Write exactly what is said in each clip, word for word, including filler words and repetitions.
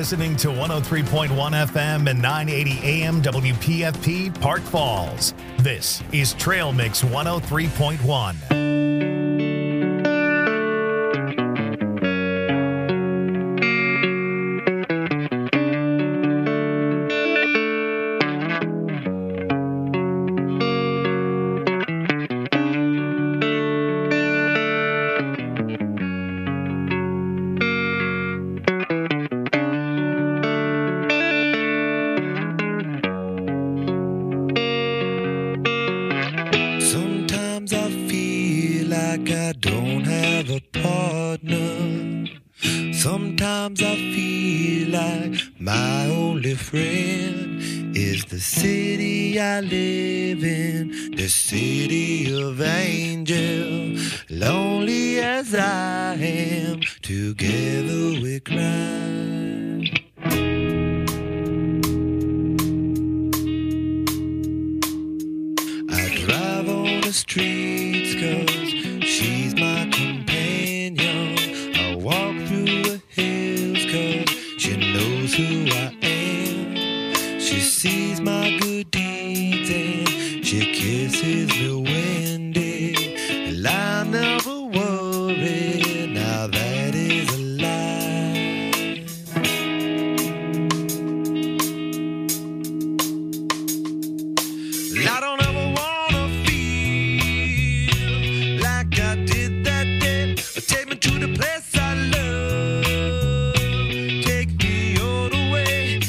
listening to one oh three point one F M and nine eighty A M W P F P Park Falls. This is Trail Mix one oh three point one. Sometimes I feel like my only friend is the city I live in, the city of angels. Lonely as I am, together we cry. I drive on the streets 'cause she's my companion. I walk through the hills 'cause she knows who I am. She sees my good deeds and she kisses me windy. And I never worry, now that is a lie. I don't ever wanna feel like I did that day. Take me to the place I love. Take me all the way.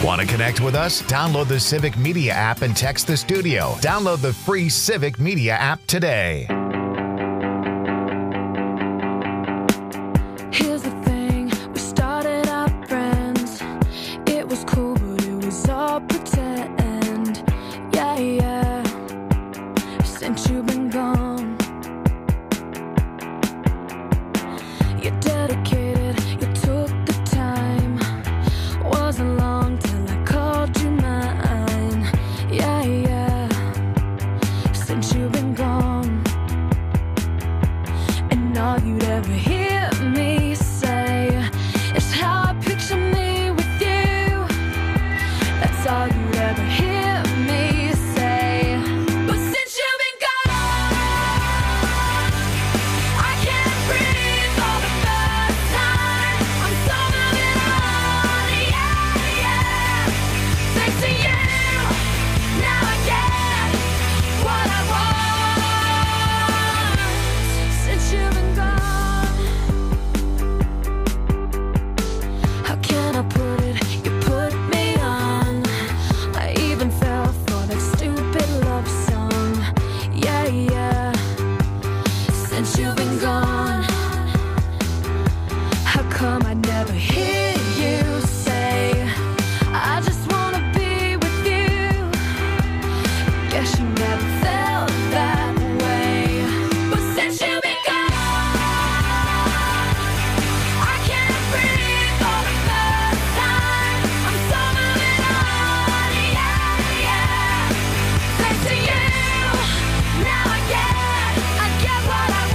Want to connect with us? Download the Civic Media app and text the studio. Download the free Civic Media app today. Here's the thing, we started out friends. It was cool, but it was all pretend. Yeah, yeah, since you've been gone. You're dedicated, you took the time. Wasn't long till I called you mine. Yeah, yeah, since you've been gone. And all you'd ever hear me say is how I picture me with you. That's all you'd ever hear me say. But since you've been gone, I can't breathe for the first time. I'm so moving on, yeah, yeah. Thanks to you, now I get what I want. Since you've been gone, how can I put it? You put me on. I even fell for that stupid love song. Yeah, yeah. Since you've been gone, how come I never hear you say I just wanna be with you? Guess you never felt that way. But since you've been gone, I can't breathe for the first time. I'm so moving on, yeah, yeah. Thanks to you, now I get, I get what I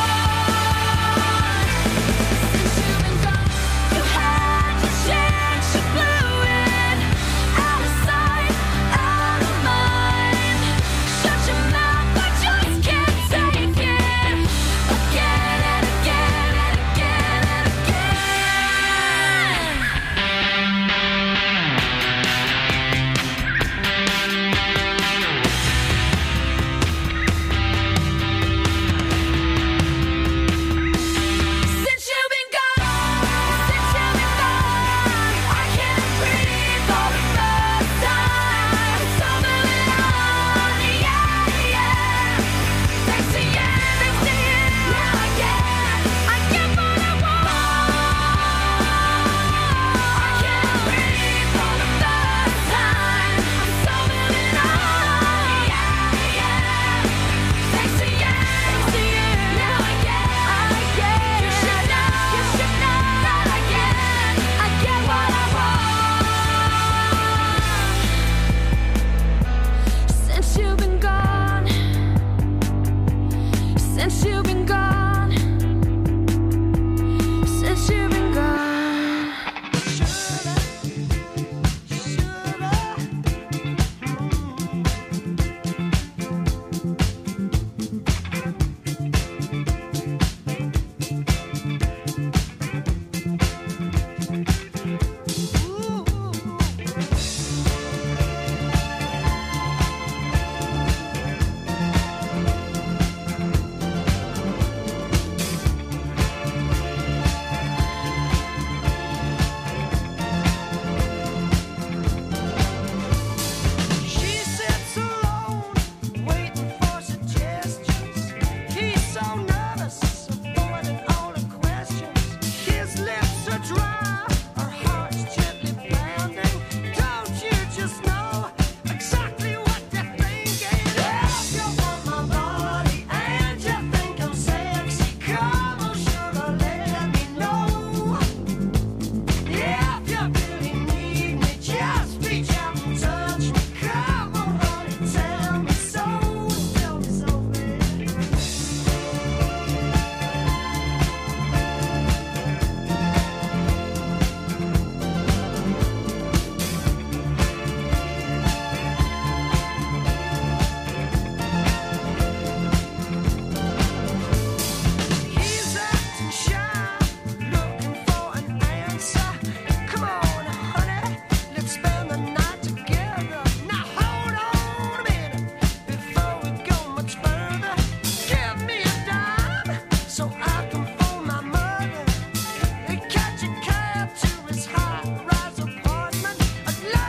want. Since you've been gone, you had your chance, you blew it. Out of sight, out of mind. Shut your mouth, I just can't take it. Again and again and again and again. Since you've been gone, since you've been gone, I can't breathe for the first time. I'm so moving on, yeah, yeah. Thanks to you, thanks to you, now I get, I get what I want. I can't breathe for the first time. I'm so moving on, yeah, yeah. Thanks to you, thanks to you, now I get, I get. You should know, you should know that I get, I get what I want. Since you've been gone, since you've been gone, since you've been gone. She sits alone, waiting for suggestions. He's so nervous, avoiding all the questions. His lips are dry, her heart's gently pounding. Don't you just know exactly what they're thinking? If you want my body and you think I'm sexy, come on, sugar, let me know. If you really need me, just reach out and touch me. Come on, honey, tell me so, tell me so, baby. He's acting shy, looking for an answer. Come on, honey, let's spend the night together. Now hold on a minute before we go much further. Give me a dime so I can phone my mother and catch a cab to his high-rise apartment. I'd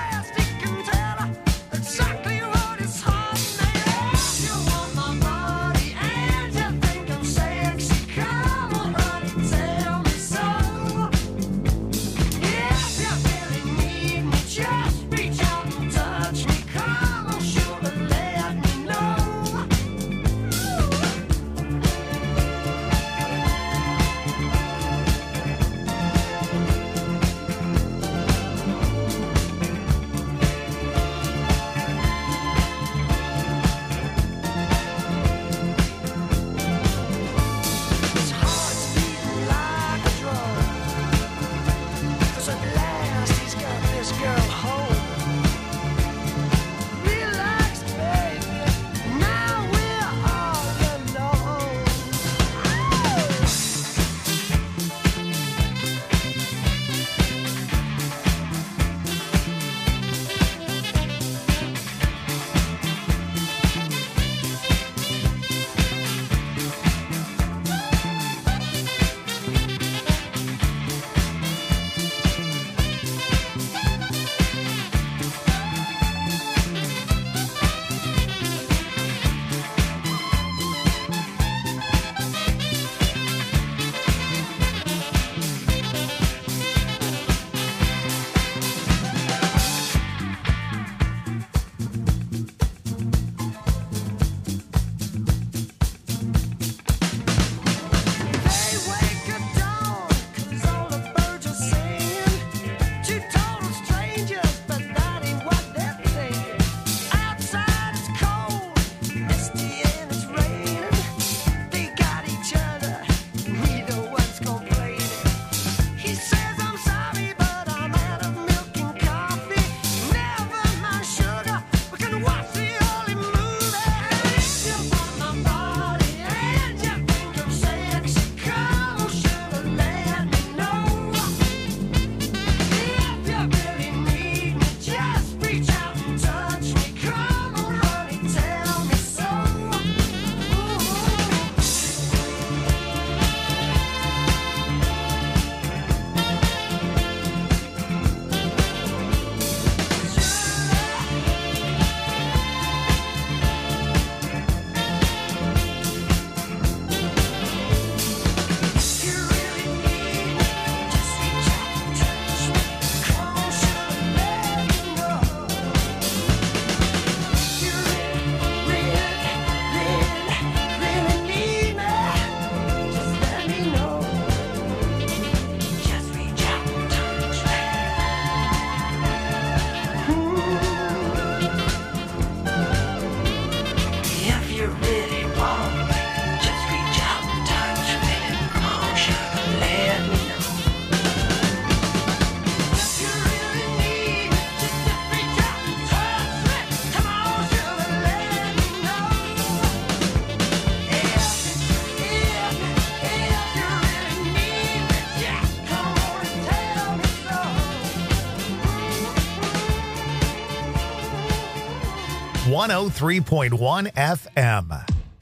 one oh three point one F M.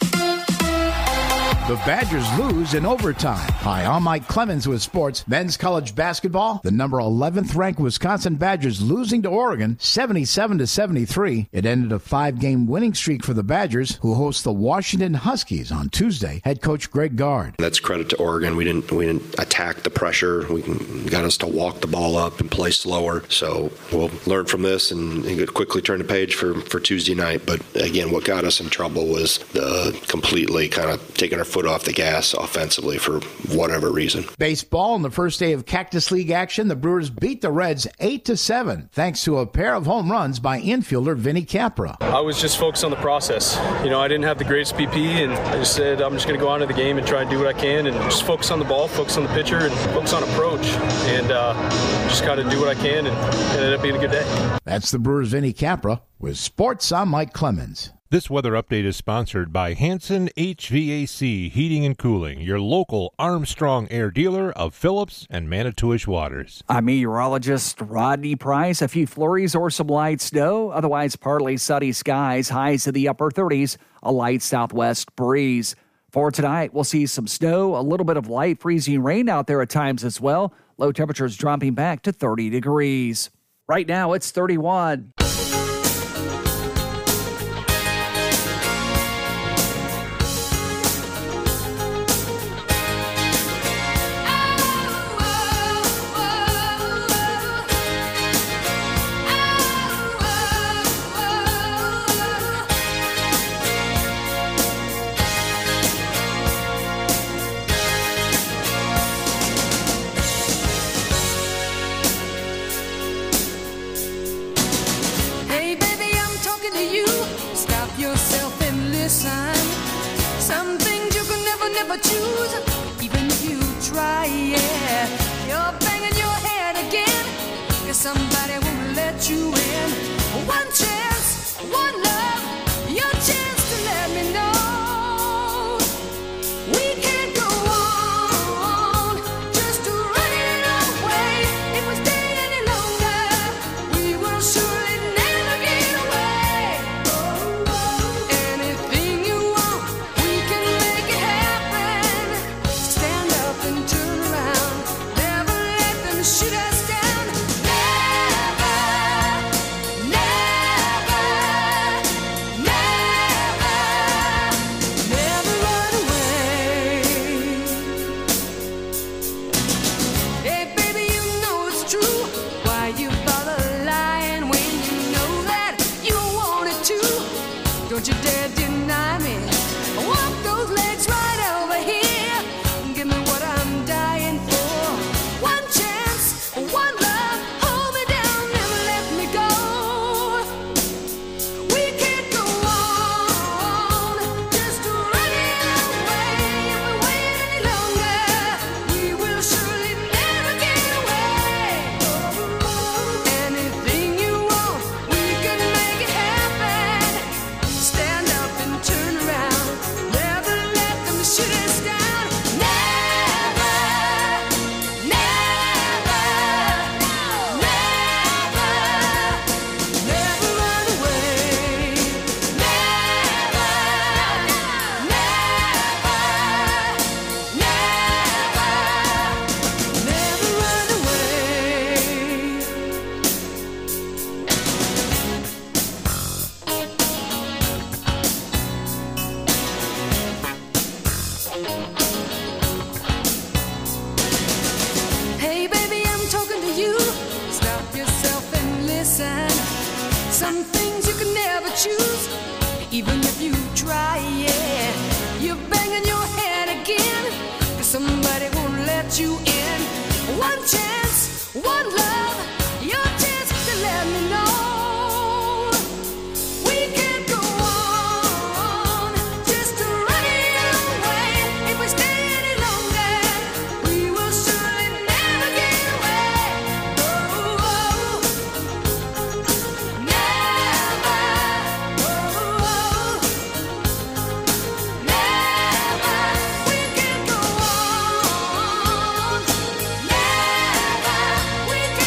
The Badgers lose in overtime. Hi, I'm Mike Clemens with sports. Men's college basketball, the number eleventh ranked Wisconsin Badgers losing to Oregon seventy-seven to seventy-three. It ended a five-game winning streak for the Badgers, who host the Washington Huskies on Tuesday. Head coach Greg Gard. That's credit to Oregon. We didn't we didn't attack the pressure. We got us to walk the ball up and play slower. So we'll learn from this and, and quickly turn the page for, for Tuesday night. But again, what got us in trouble was the completely kind of taking our foot off the gas offensively for whatever reason. Baseball on the first day of Cactus League action, the Brewers beat the Reds eight to seven thanks to a pair of home runs by infielder Vinny Capra. I was just focused on the process. You know, I didn't have the greatest B P, and I just said I'm just going to go on to the game and try and do what I can and just focus on the ball, focus on the pitcher, and focus on approach, and uh, just kind of do what I can, and it ended up being a good day. That's the Brewers' Vinny Capra. With sports, I'm Mike Clemens. This weather update is sponsored by Hanson H V A C Heating and Cooling, your local Armstrong Air dealer of Phillips and Manitowish Waters. I'm meteorologist Rodney Price. A few flurries or some light snow, otherwise partly sunny skies, highs in the upper thirties, a light southwest breeze. For tonight, we'll see some snow, a little bit of light freezing rain out there at times as well. Low temperatures dropping back to thirty degrees. Right now, it's thirty-one. Choose, even if you try, yeah. You're banging your head again, 'cause somebody won't let you in. One chance, one love, your chance to let me know. We can't go on, just to run it away. If we stay any longer, we will surely never get away. Anything you want, we can make it happen. Stand up and turn around. Never let them shoot us down. Never, never, never, never run away. Hey, baby, you know it's true. Why you bother lying when you know that you wanted to? Don't you dare deny me. Walk those legs right over here. Give me what I'm dying for. One chance, one love. Hold me down, never let me go. We can't go on, just to run it away. If we wait any longer, we will surely never get away. Anything you want, we can make it happen. Stand up and turn around. Never let them shoot us down. Never, never, never, never run away. Never, never, never, never run away. Hey, baby, I'm talking to you. Stop yourself and listen. Some things you can never choose, even if you try, yeah. You're banging your head again, 'cause somebody won't let you in. One chance, one love, your chance to let me know. We can't go on, just to run it away. If we stay any longer, we will surely never get away. Oh, oh, never, oh, never. We can't go on, never. We can't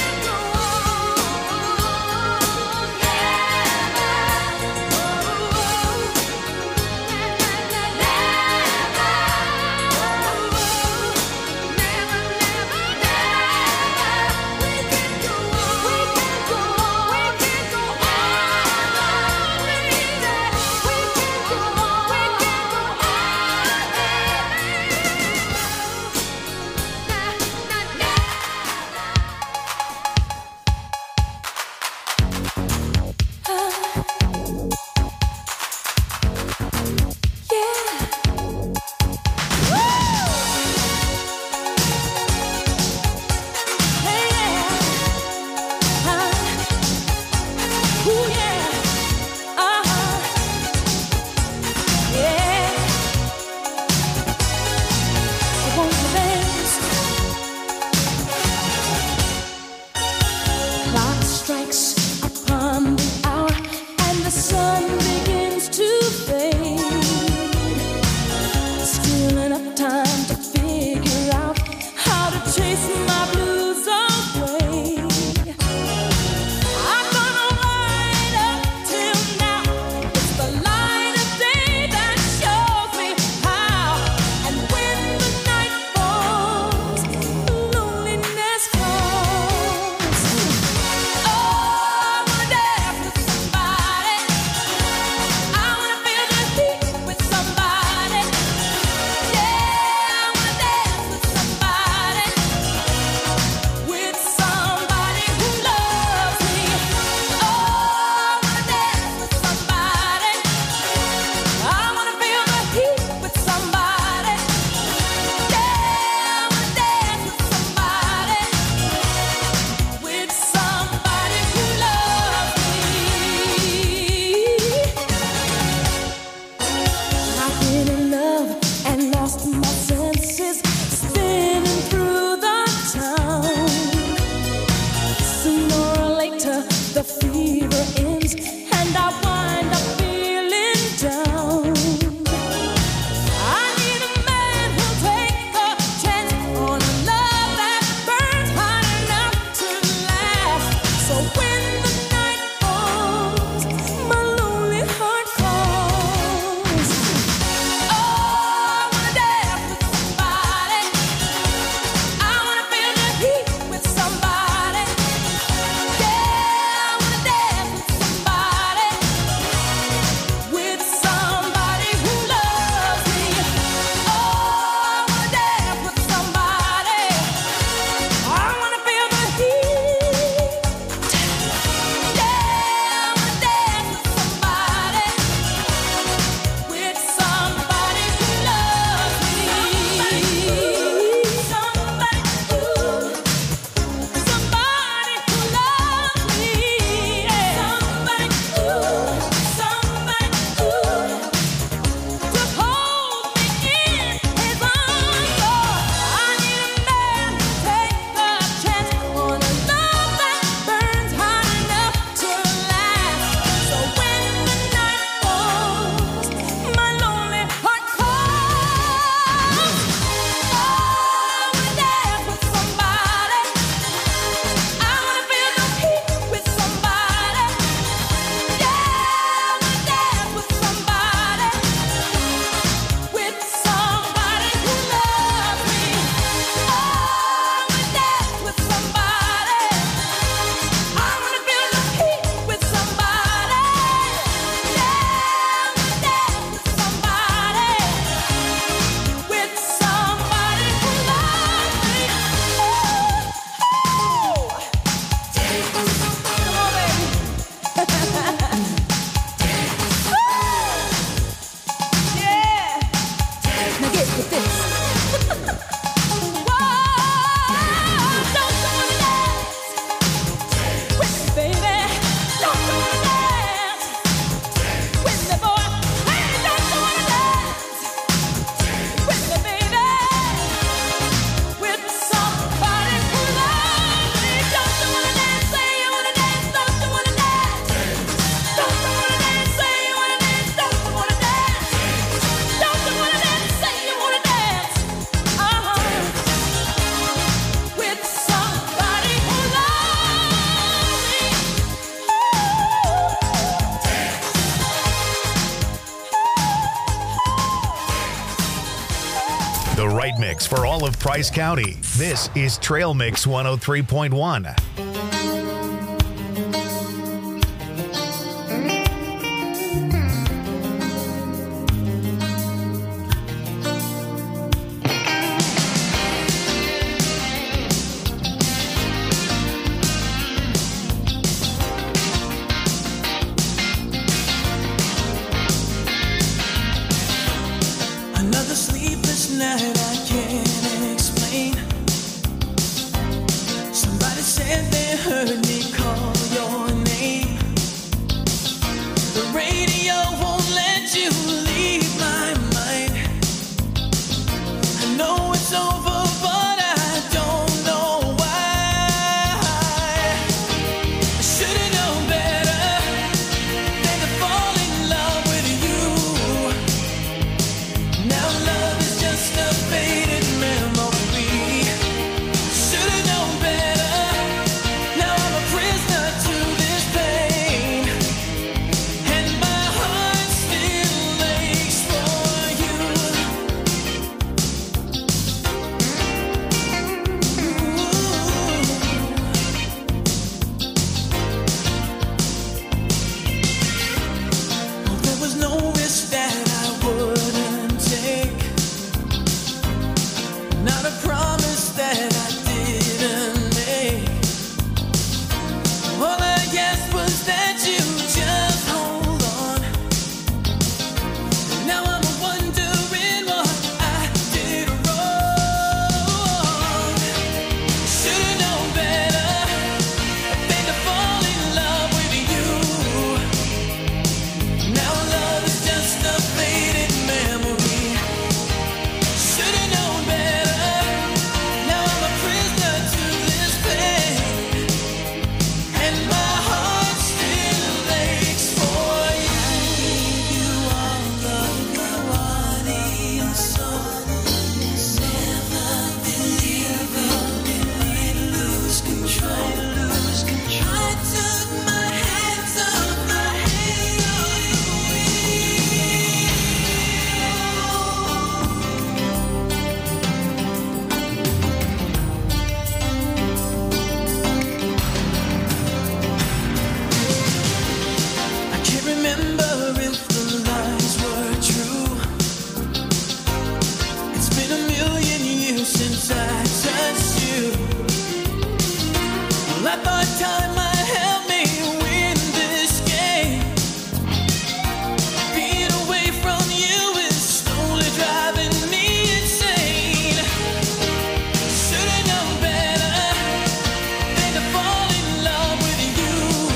For all of Price County, this is Trail Mix one oh three point one. Another sleepless night I can't explain. Somebody said they heard me call your name. The radio won't let you leave my mind. I know it's over, but I don't know why. I should've known better than to fall in love with you. Now love is just a faded memory. Should've known better. Now I'm a prisoner to this pain, and my heart still aches for you. Well, there was no risk that I wouldn't take, not a promise that I didn't make. All I asked was that you just hold on. Now I'm wondering what I did wrong. Should've known better than to fall in love with you. Now love is just a faded memory. Should've known better. Now I'm a prisoner to this pain, and my heart still aches for you. You are love, my body and soul. Never believe it, lose control, lose control. I took my hands off my I can't remember if the lies were true. It's been a million years since I touched you. Well, I thought time might help me win this game. Being away from you is slowly driving me insane. Should've known better than to fall in love with you.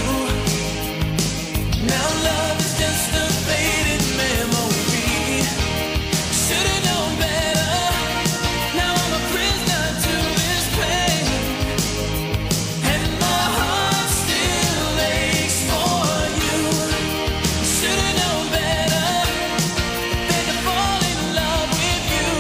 Now love is just a faded memory. Should've known better. Now I'm a prisoner to this pain, and my heart still aches for you. Should've known better than to fall in love with you.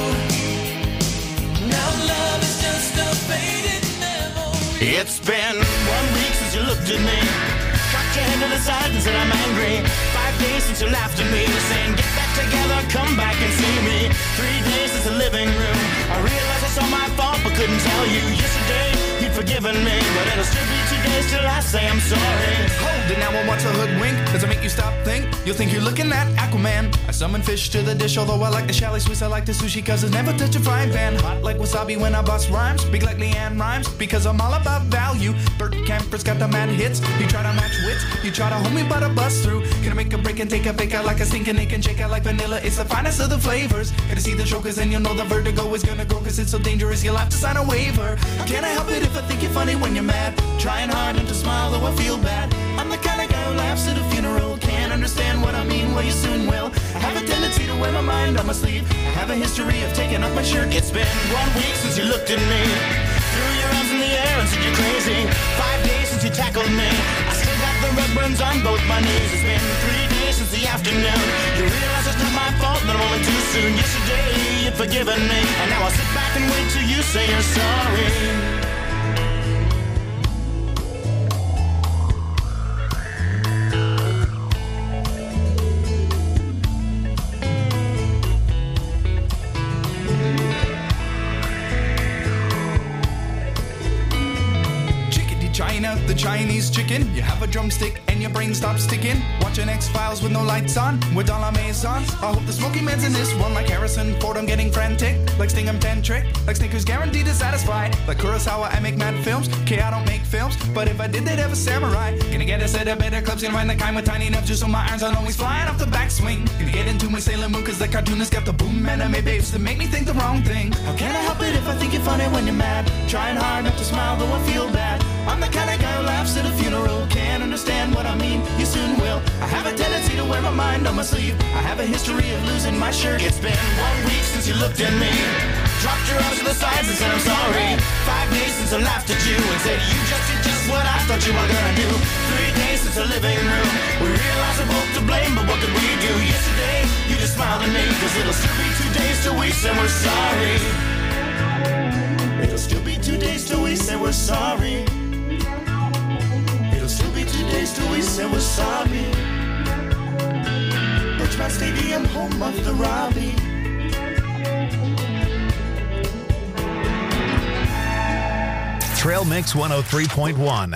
Now love is just a faded memory. It's been one week since you looked at me, cocked your head to the side and said I'm angry. Five days since you laughed at me, saying get back together, come back and see me. Three days since the living room, I realized it's all my fault but couldn't tell you. Yesterday you'd forgiven me, but it'll still be two days till I say I'm sorry. Hold it now and watch a hoodwink. Does it make you stop, think? You'll think you're looking at Aquaman. I summon fish to the dish, although I like the chalet Swiss. I like the sushi cause it's never touch a frying pan. Hot like wasabi when I bust rhymes. Big like Leanne rhymes because I'm all about value. Bert Camper's got the mad hits. You try to match wits, you try to hold me but I bust through. Can I make a break and take a bake? I like a stinking ache and shake. I like vanilla, it's the finest of the flavors. Gotta see the show cause then you'll know the vertigo is gonna go cause it's so dangerous you'll have to sign a waiver. Can I help it if I think you're funny when you're mad? Trying hard not to smile though I feel bad. I'm the kind of guy who laughs at a funeral. Can't understand what I mean, well you soon will. I have a tendency to wear my mind on my sleeve. I have a history of taking off my shirt. It's been one week since you looked at me, threw your arms in the air and said you're crazy. Five days since you tackled me, I still got the rug burns on both my knees. It's been three days since the afternoon. You realize it's not my fault, but I'm only too soon. Yesterday you'd forgiven me, and now I'll sit back and wait till you say you're sorry. the Chinese chicken. You have a drumstick and your brain stops ticking. Watching X-Files with no lights on, with all our maze on. I hope the smoky man's in this one like Harrison Ford. I'm getting frantic, like Sting I'm ten trick, like Snickers guaranteed to satisfy. Like Kurosawa, I make mad films. Okay, I don't make films, but if I did, they'd have a samurai. Gonna get a set of better clips, gonna find the kind with tiny enough just so my irons aren't always flying off the backswing. Gonna get into my Sailor Moon, cause the cartoonist got the boom anime babes to make me think the wrong thing. How can I help it if I think you're funny when you're mad? Trying hard not to smile, though I feel bad. I'm the kind of guy who laughs at a funeral. Can't understand what I mean, you soon will. I have a tendency to wear my mind on my sleeve. I have a history of losing my shirt. It's been one week since you looked at me, dropped your arms to the sides and said I'm sorry. Five days since I laughed at you and said you just did just what I thought you were gonna do. Three days since the living room, we realized we're both to blame, but what could we do? Yesterday, you just smiled at me, cause it'll still be two days till we say we're sorry. It'll still be two days till we say we're sorry. It'll still be two days till we say we're sorry. Birchmount Stadium, home of the Robbie. Trail Mix one oh three point one.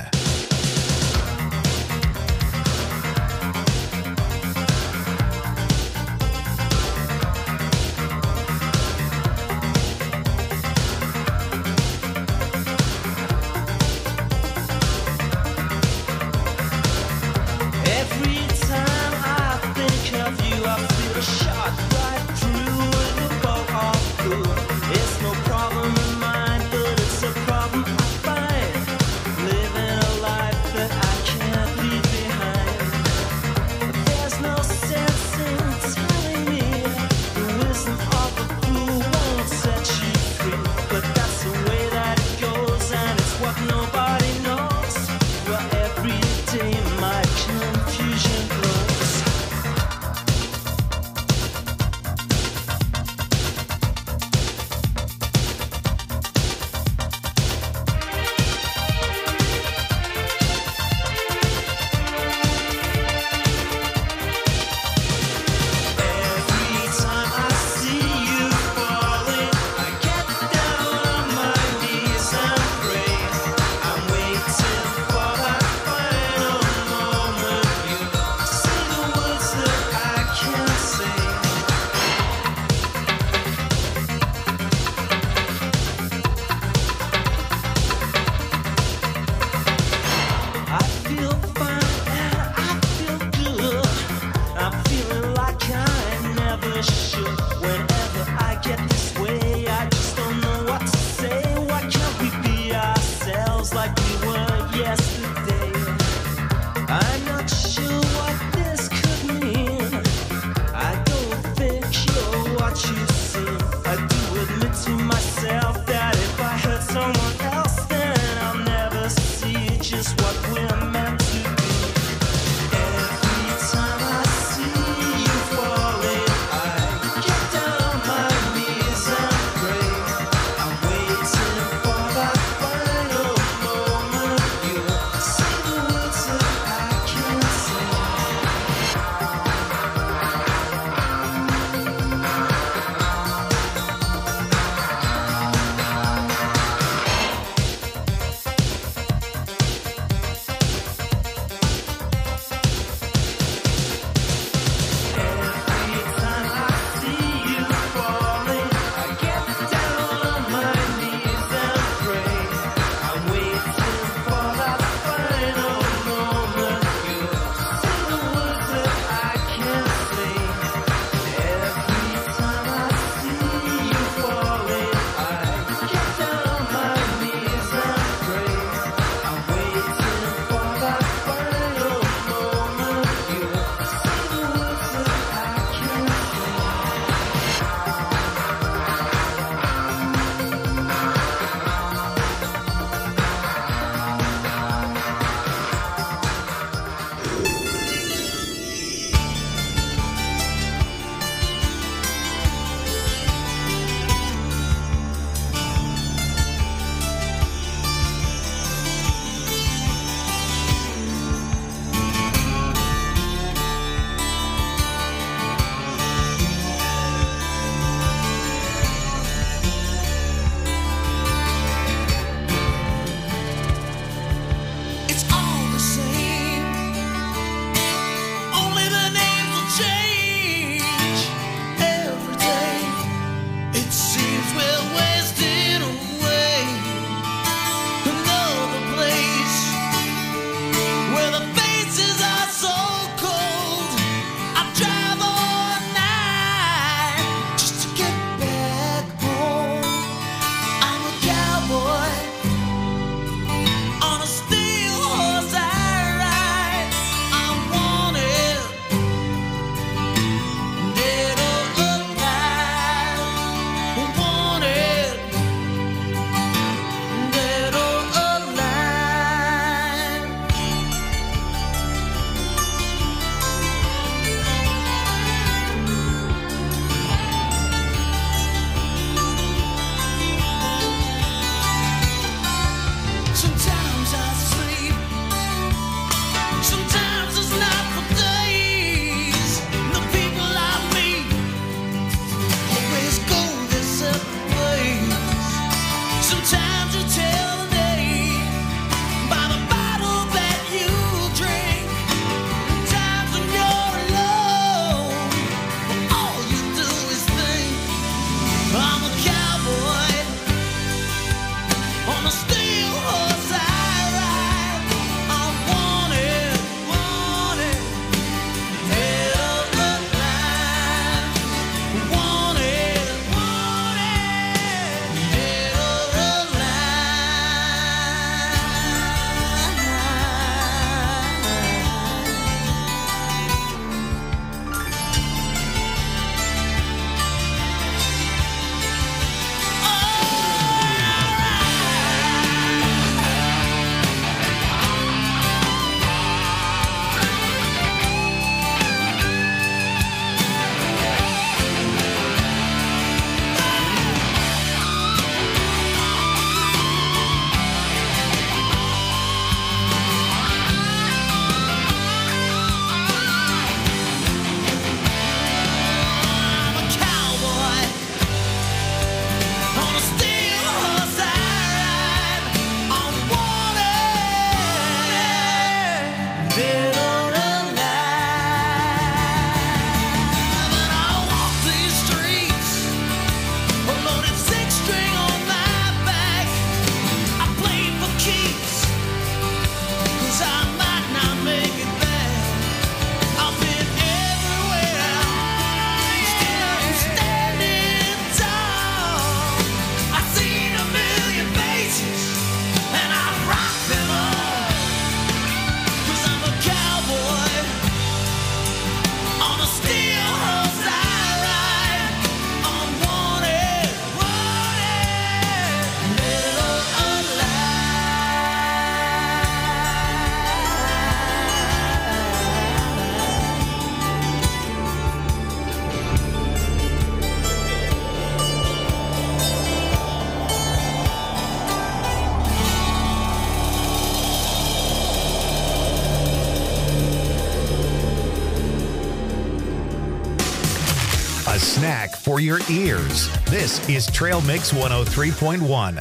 for your ears. This is Trail Mix one oh three point one.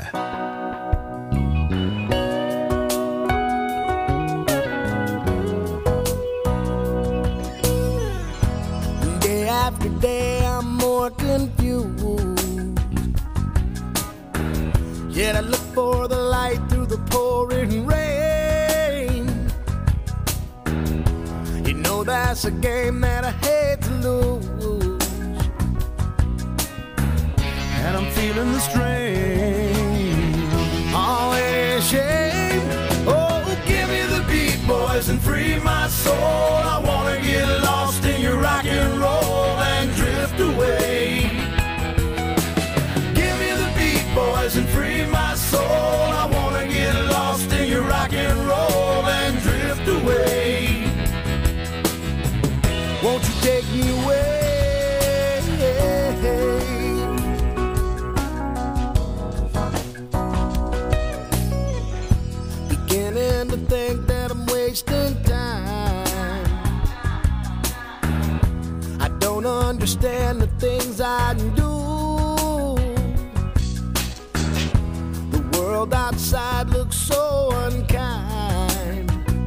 Day after day, I'm more confused. Yet I look for the light through the pouring rain. You know that's a game that I hate to lose. And I'm feeling the strain. Oh, it is shame. Oh, give me the beat, boys, and free my soul. I wanna get lost in your rock and roll and drift away. Give me the beat, boys, and free my soul. I wanna get lost in your rock and roll and drift away. Won't you take me away? Beginning to think that I'm wasting time. I don't understand the things I do. The world outside looks so unkind,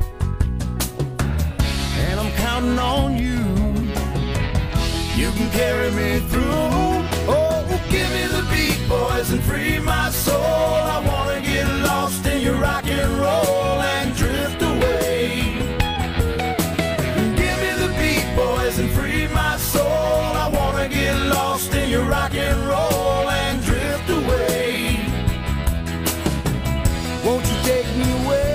and I'm counting on you. You can carry me through. Oh, give me the beat, boys, and free my soul. I wanna get lost in your rock and roll and drift away. Give me the beat, boys, and free my soul. I wanna get lost in your rock and roll and drift away. Won't you take me away?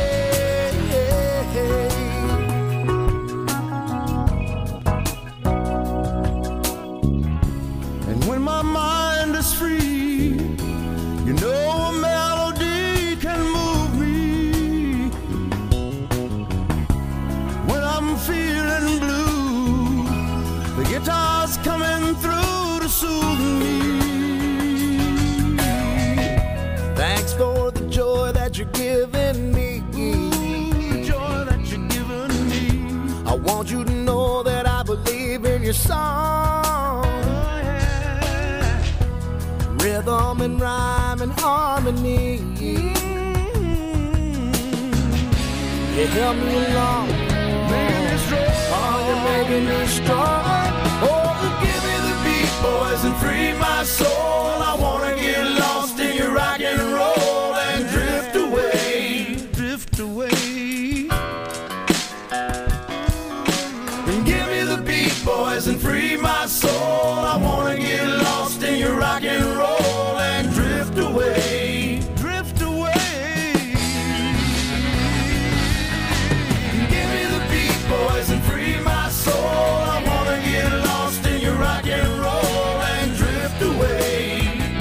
And when my mind is free, you know a melody can move me. When I'm feeling blue, the guitar's coming through to soothe me. Thanks for the joy that you're giving me. The joy that you're giving me. I want you to know that I believe in your song. Rhythm and rhyme and harmony. You help me along, making me strong. Oh, you're making me strong. Oh, give me the beat, boys, and free my soul. I wanna get lost in your rock and roll and drift away, drift away. And give me the beat, boys, and free my soul. I wanna get lost in your rock and roll and drift away, drift away. Give me the beat, boys, and free my soul. I wanna get lost in your rock and roll and drift away.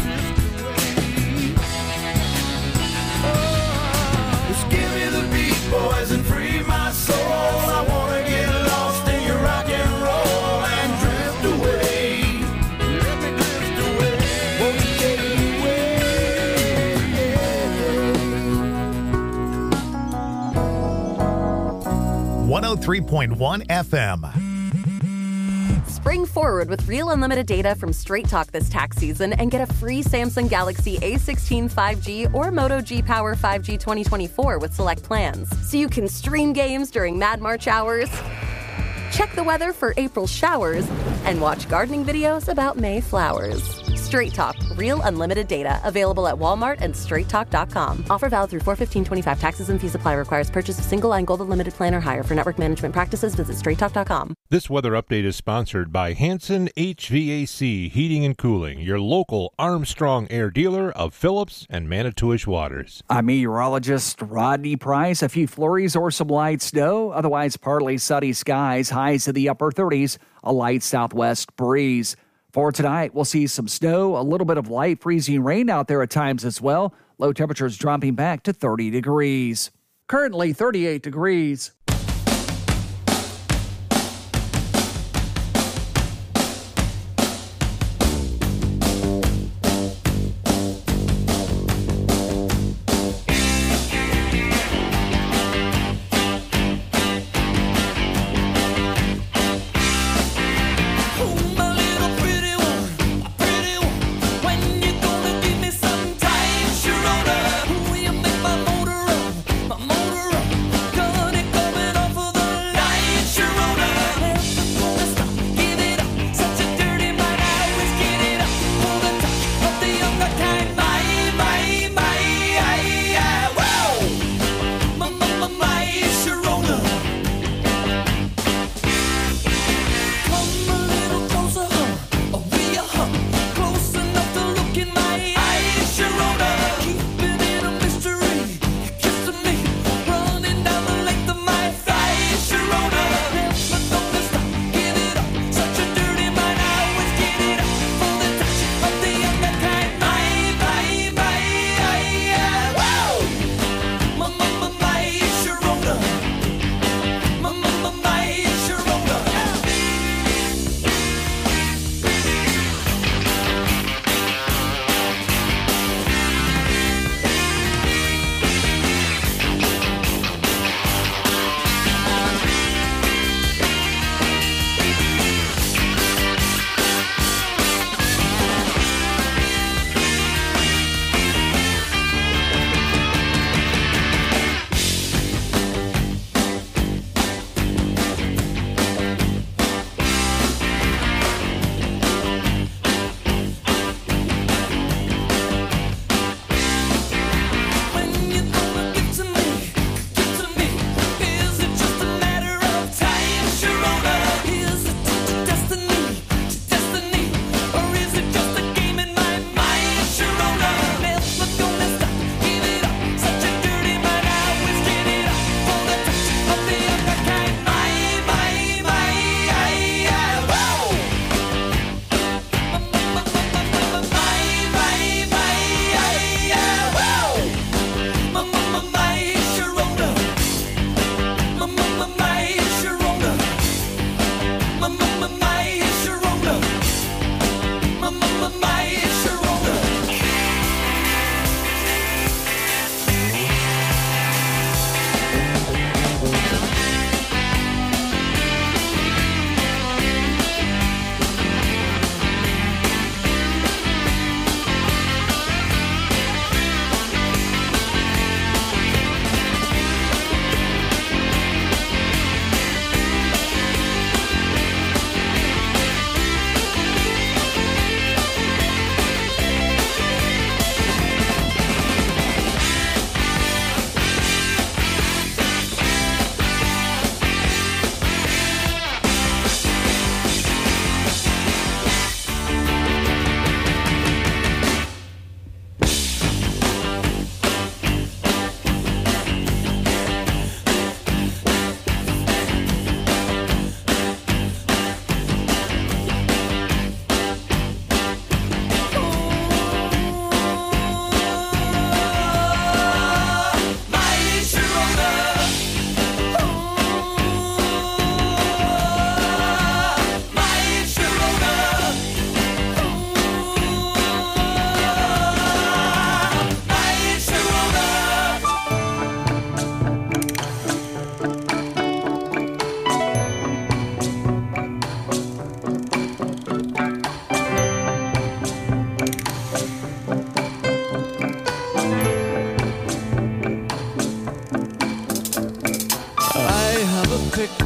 Just give me the beat, boys, and free my soul. I wanna get lost in your rock and roll and drift away. Let me drift away. Won't you take me one oh three point one F M. Spring forward with real unlimited data from Straight Talk this tax season and get a free Samsung Galaxy A sixteen five G or Moto G Power five G twenty twenty-four with select plans. So you can stream games during Mad March hours, check the weather for April showers, and watch gardening videos about May flowers. Straight Talk, real unlimited data. Available at Walmart and straight talk dot com. Offer valid through four fifteen twenty-five. Taxes and fees apply. Requires purchase of single line gold unlimited plan or higher. For network management practices, visit straight talk dot com. This weather update is sponsored by Hanson H V A C Heating and Cooling, your local Armstrong Air dealer of Phillips and Manitowish waters. I'm meteorologist Rodney Price. A few flurries or some light snow. Otherwise, partly sunny skies. Highs in the upper thirties. A light southwest breeze. For tonight, we'll see some snow, a little bit of light freezing rain out there at times as well. Low temperatures dropping back to thirty degrees. Currently thirty-eight degrees. Oh, my little pretty one.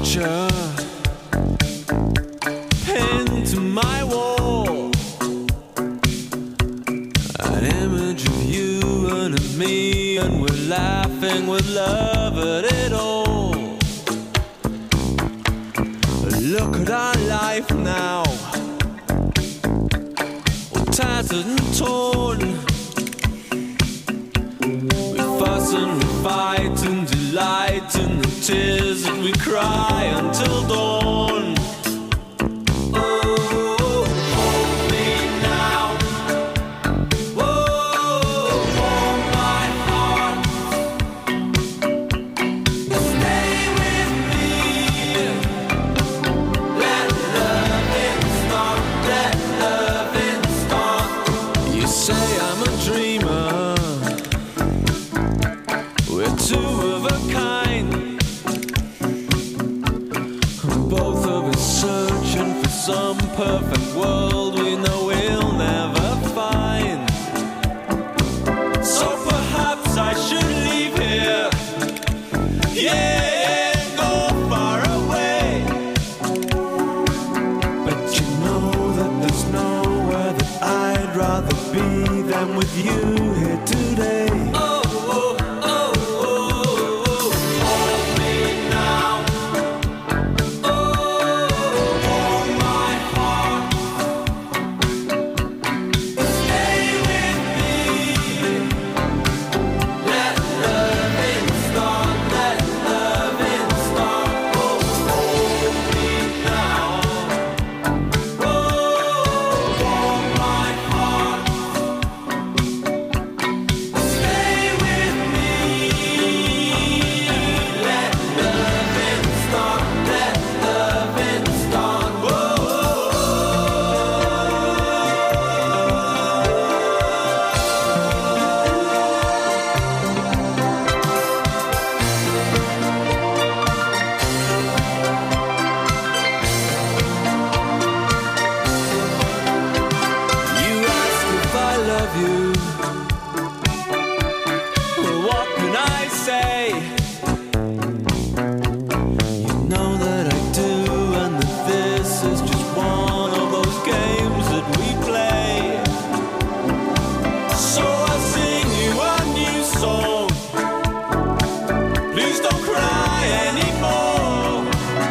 picture pinned to my wall. An image of you and of me, and we're laughing with love at it all. Look at our life now, all tattered and torn. We fuss and we fight and delight in the tears that we cry until dawn. Oh, hold me now. Oh, hold my heart. Stay with me. Let loving start. Let loving start. You say I'm a dreamer. We're two of a kind. Both of us searching for some perfect world we know we'll never find. So perhaps I should leave here. Yeah, and go far away. But you know that there's nowhere that I'd rather be than with you here today. Oh, oh, oh, oh, oh. Hold me now. Oh, hold my heart. Stay with me. Let loving start. Let loving start. Oh, hold me now. Oh, hold my heart. Stay with me. Let loving start. Let loving start. Whoa. You ask if I love you. Well, what can I say? You know that I do, and that this is just one of those games that we play. So I sing you a new song. Please don't cry anymore.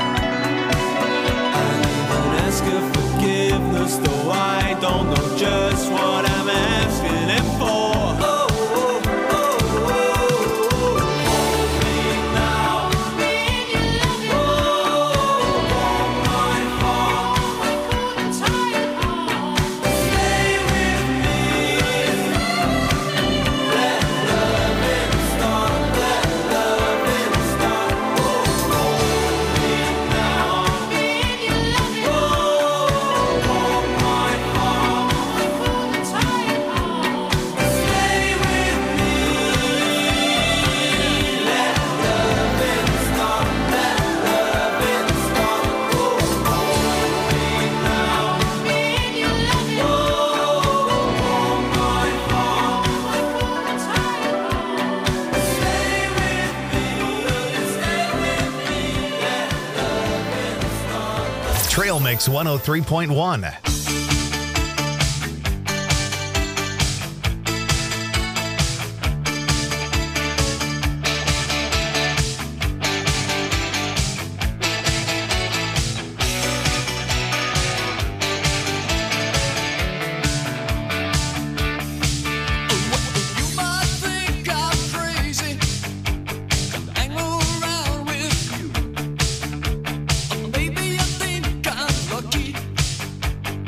I even ask your forgiveness, though I don't know just what I'm asking it for. Oh, oh, oh, oh, oh. Hold me now. Oh, hold my heart. Stay with me. Let loving start. Let loving start. Oh, hold me now. Oh, hold my heart. Stay with me. Let loving start. Let loving start. Oh, hold me now. Oh, hold my heart. Stay with me. Stay with me. Let loving start. Trail Mix one oh three point one. You might think I'm crazy to hang around with you. Maybe you think I'm lucky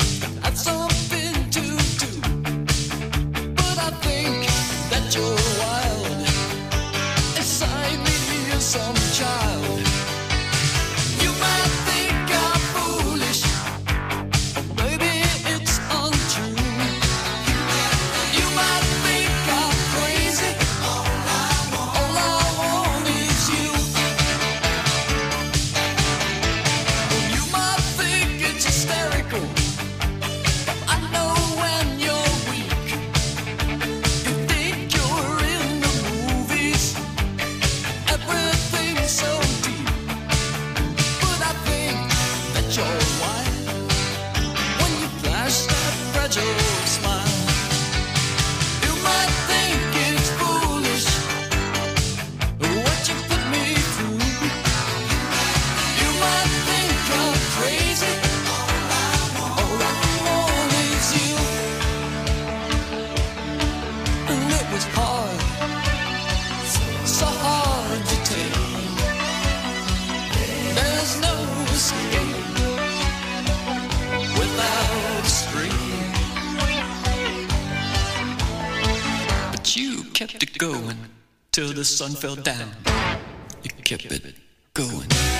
it's hard, so hard to take. There's no escape without a stream. But you kept it going till the sun fell down. You kept it going.